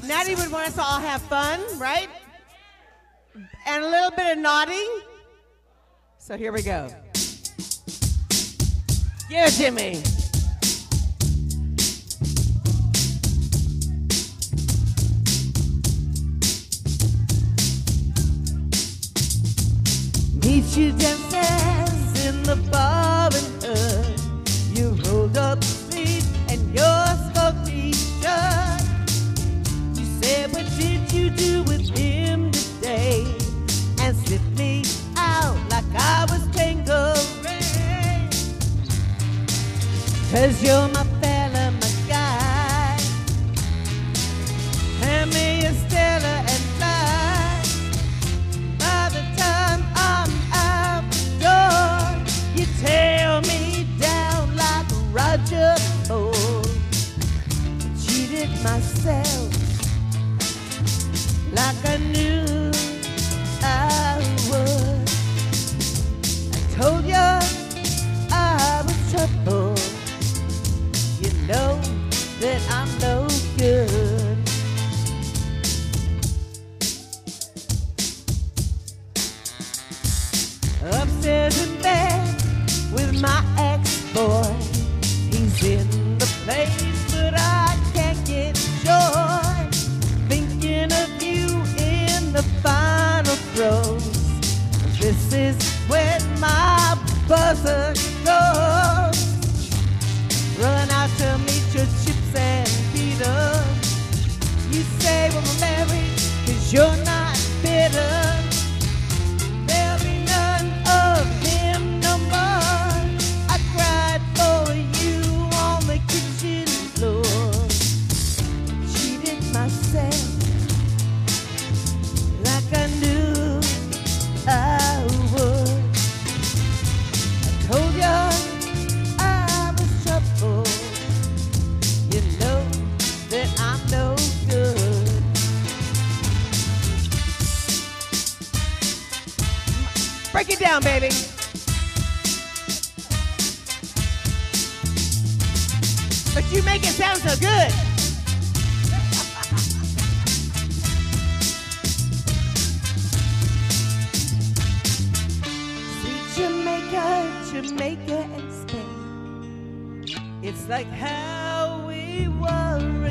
Natty would want us to all have fun, right? And a little bit of naughty. So here we go. Give it to me. Meet you downstairs in the bar and you rolled up sleep and your smoky shut. You said, what did you do with him today? And slipped me out like I was Tangerine. 'Cause you're my fella, my guy. Hand me a Stella and fly. By the time I'm out the door, you tear me down like Roger Moore. Cheated myself like I knew I would. I told you I was trouble. You know that I'm no good. Upstairs in bed with my ex-boy. He's in the place, but I can't get joy. Thinking of you in the final throes. This is when my buzzer goes. Run out to meet your chips and Peter. You say we're married 'cause you're not bitter. There'll be none of him no more. I cried for you on the kitchen floor. Cheated myself like I knew I would. I told you I was trouble. You know that I'm no good. Break it down, baby. But you make it sound so good. Sweet Jamaica, Jamaica and Spain. It's like how we were